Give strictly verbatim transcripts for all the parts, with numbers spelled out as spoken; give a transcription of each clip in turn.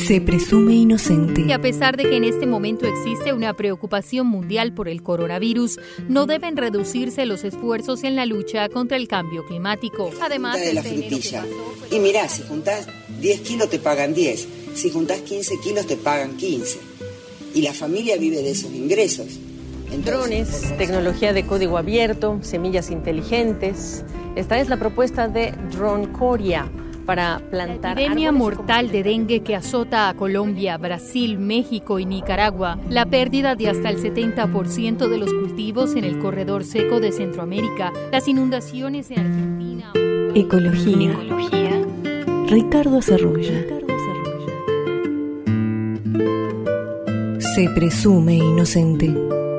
Se presume inocente. Y a pesar de que en este momento existe una preocupación mundial por el coronavirus, no deben reducirse los esfuerzos en la lucha contra el cambio climático. Además de la frutilla. Y mirá, si juntás diez kilos te pagan diez, si juntás quince kilos te pagan quince. Y la familia vive de esos ingresos. Entonces, drones, tecnología de código abierto, semillas inteligentes. Esta es la propuesta de Droncoria para plantar. La epidemia mortal de dengue que azota a Colombia, Brasil, México y Nicaragua, la pérdida de hasta el setenta por ciento de los cultivos en el corredor seco de Centroamérica, las inundaciones en Argentina. Ecología. Ecología. Ricardo Sarroya. Se presume inocente.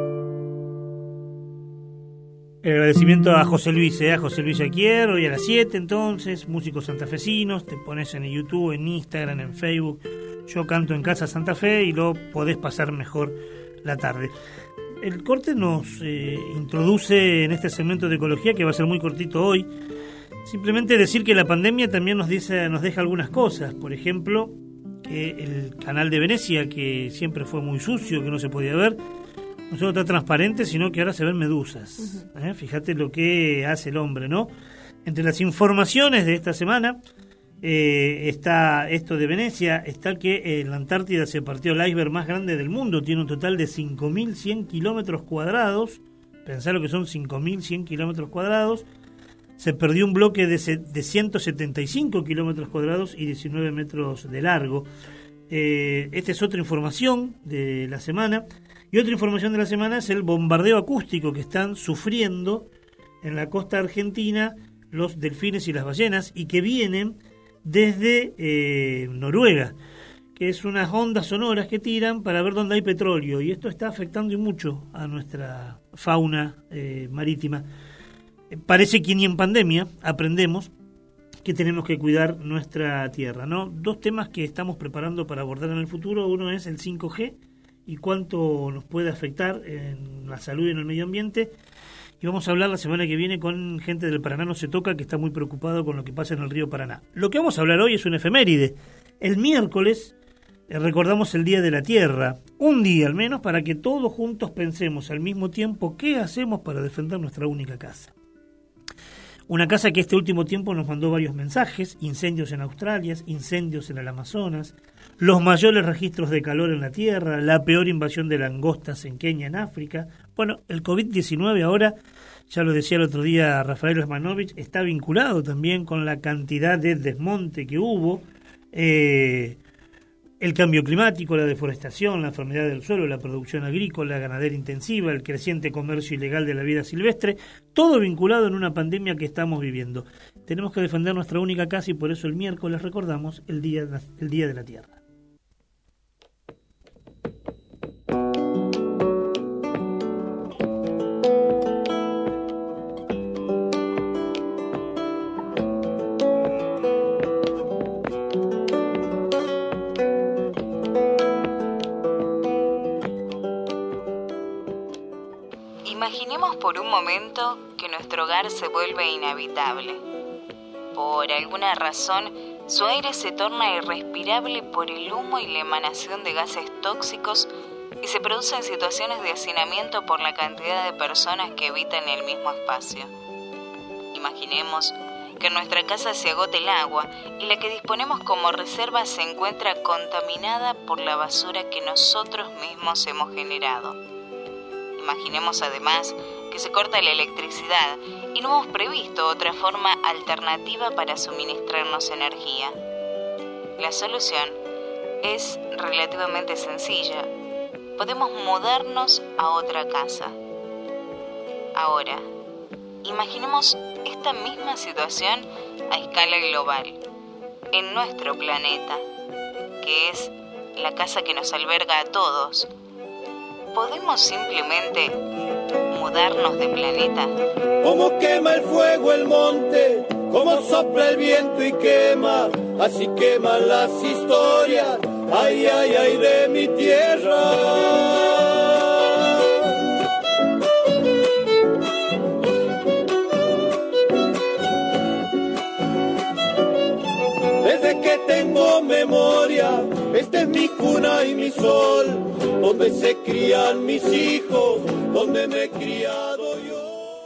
El agradecimiento a José Luis, ¿eh? a José Luis Aquier, hoy a las siete entonces, músicos santafesinos, te pones en YouTube, en Instagram, en Facebook, Yo Canto en Casa Santa Fe y luego podés pasar mejor la tarde. El corte nos eh, introduce en este segmento de ecología que va a ser muy cortito hoy. Simplemente decir que la pandemia también nos dice, nos deja algunas cosas, por ejemplo, que el canal de Venecia, que siempre fue muy sucio, que no se podía ver, no solo está transparente, sino que ahora se ven medusas. Uh-huh. ¿Eh? Fíjate lo que hace el hombre, ¿no? Entre las informaciones de esta semana eh, está esto de Venecia, está que en la Antártida se partió el iceberg más grande del mundo, tiene un total de cinco mil cien kilómetros cuadrados, pensá lo que son cinco mil cien kilómetros cuadrados, se perdió un bloque de, se, de ciento setenta y cinco kilómetros cuadrados y diecinueve metros de largo. Eh, esta es otra información de la semana. Y otra información de la semana es el bombardeo acústico que están sufriendo en la costa argentina los delfines y las ballenas y que vienen desde eh, Noruega, que es unas ondas sonoras que tiran para ver dónde hay petróleo, y esto está afectando mucho a nuestra fauna eh, marítima. Eh, parece que ni en pandemia aprendemos que tenemos que cuidar nuestra tierra, ¿no? Dos temas que estamos preparando para abordar en el futuro. Uno es el cinco G y cuánto nos puede afectar en la salud y en el medio ambiente. Y vamos a hablar la semana que viene con gente del Paraná No Se Toca, que está muy preocupado con lo que pasa en el río Paraná. Lo que vamos a hablar hoy es una efeméride. El miércoles eh, recordamos el Día de la Tierra, un día al menos para que todos juntos pensemos al mismo tiempo qué hacemos para defender nuestra única casa. Una casa que este último tiempo nos mandó varios mensajes: incendios en Australia, incendios en el Amazonas, los mayores registros de calor en la Tierra, la peor invasión de langostas en Kenia, en África. Bueno, el covid diecinueve ahora, ya lo decía el otro día Rafael Osmanovich, está vinculado también con la cantidad de desmonte que hubo, eh, el cambio climático, la deforestación, la enfermedad del suelo, la producción agrícola, ganadera intensiva, el creciente comercio ilegal de la vida silvestre, todo vinculado en una pandemia que estamos viviendo. Tenemos que defender nuestra única casa y por eso el miércoles recordamos el Día, el Día de la Tierra. Imaginemos por un momento que nuestro hogar se vuelve inhabitable. Por alguna razón, su aire se torna irrespirable por el humo y la emanación de gases tóxicos y se producen situaciones de hacinamiento por la cantidad de personas que habitan el mismo espacio. Imaginemos que en nuestra casa se agota el agua y la que disponemos como reserva se encuentra contaminada por la basura que nosotros mismos hemos generado. Imaginemos además que se corta la electricidad y no hemos previsto otra forma alternativa para suministrarnos energía. La solución es relativamente sencilla. Podemos mudarnos a otra casa. Ahora, imaginemos esta misma situación a escala global, en nuestro planeta, que es la casa que nos alberga a todos. ¿Podemos simplemente mudarnos de planeta? Como quema el fuego el monte, como sopla el viento y quema, así queman las historias, ay, ay, ay, de mi tierra. Desde que tengo memoria, tierra, esta es mi cuna y mi sol, donde se crían mis hijos, donde me he criado yo.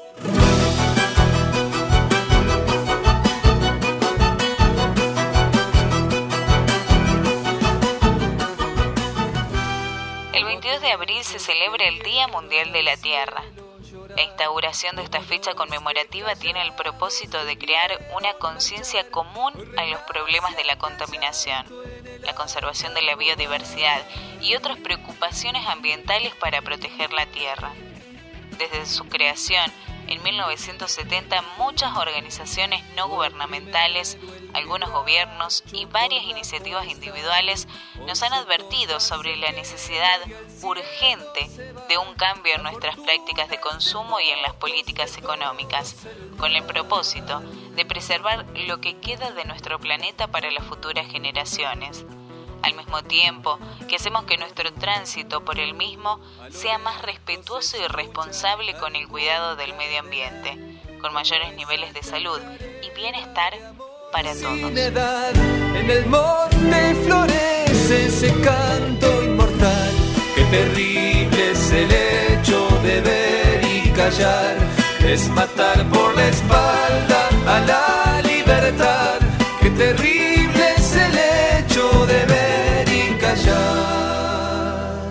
El veintidós de abril se celebra el Día Mundial de la Tierra. La instauración de esta fecha conmemorativa tiene el propósito de crear una conciencia común a los problemas de la contaminación, la conservación de la biodiversidad y otras preocupaciones ambientales para proteger la tierra. Desde su creación, en mil novecientos setenta, muchas organizaciones no gubernamentales, algunos gobiernos y varias iniciativas individuales nos han advertido sobre la necesidad urgente de un cambio en nuestras prácticas de consumo y en las políticas económicas, con el propósito de preservar lo que queda de nuestro planeta para las futuras generaciones, al mismo tiempo que hacemos que nuestro tránsito por el mismo sea más respetuoso y responsable con el cuidado del medio ambiente, con mayores niveles de salud y bienestar para todos. Sin edad, en el monte florece ese canto inmortal. Qué terrible es el hecho de ver y callar, es matar por la espalda a la libertad. Qué terrible es el hecho de ver y callar.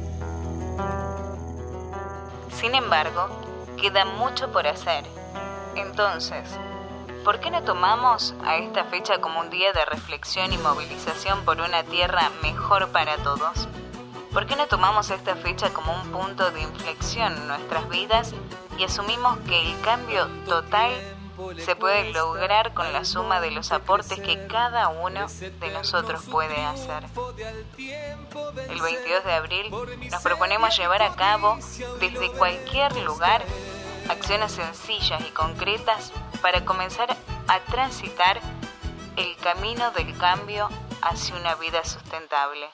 Sin embargo, queda mucho por hacer. Entonces, ¿por qué no tomamos a esta fecha como un día de reflexión y movilización por una tierra mejor para todos? ¿Por qué no tomamos esta fecha como un punto de inflexión en nuestras vidas y asumimos que el cambio total se puede lograr con la suma de los aportes que cada uno de nosotros puede hacer? El veintidós de abril nos proponemos llevar a cabo desde cualquier lugar acciones sencillas y concretas para comenzar a transitar el camino del cambio hacia una vida sustentable.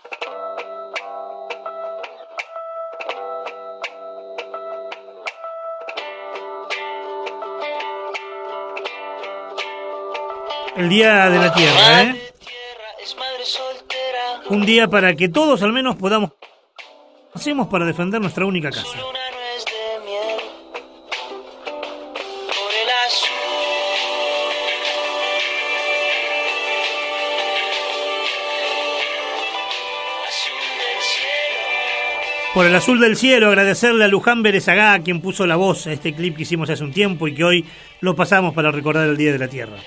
El Día de la Tierra, ¿eh? Un día para que todos al menos podamos... hacemos para defender nuestra única casa. Por el azul del cielo, agradecerle a Luján Berezagá, quien puso la voz a este clip que hicimos hace un tiempo y que hoy lo pasamos para recordar el Día de la Tierra.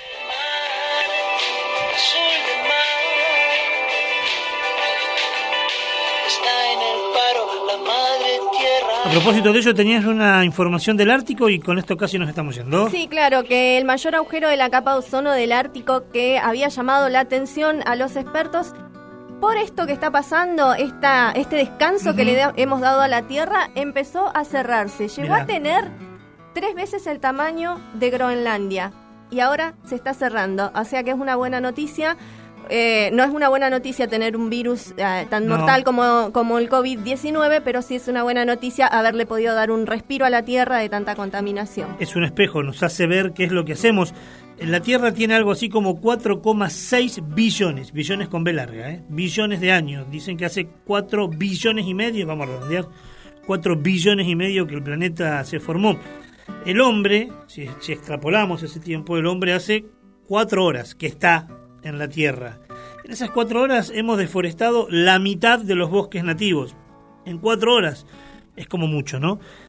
A propósito de ello, tenías una información del Ártico y con esto casi nos estamos yendo. Sí, claro, que el mayor agujero de la capa de ozono del Ártico que había llamado la atención a los expertos por esto que está pasando, esta, este descanso uh-huh. que le da, hemos dado a la Tierra, empezó a cerrarse. Llegó Mirá. a tener tres veces el tamaño de Groenlandia y ahora se está cerrando. O sea que es una buena noticia. Eh, no es una buena noticia tener un virus eh, tan no. mortal como, como el covid diecinueve, pero sí es una buena noticia haberle podido dar un respiro a la Tierra de tanta contaminación. Es un espejo, nos hace ver qué es lo que hacemos. La Tierra tiene algo así como cuatro coma seis billones, billones con B larga, ¿eh? billones de años. Dicen que hace cuatro billones y medio, vamos a redondear, cuatro billones y medio que el planeta se formó. El hombre, si, si extrapolamos ese tiempo, el hombre hace cuatro horas que está en la Tierra. En esas cuatro horas hemos deforestado la mitad de los bosques nativos. En cuatro horas es como mucho, ¿no?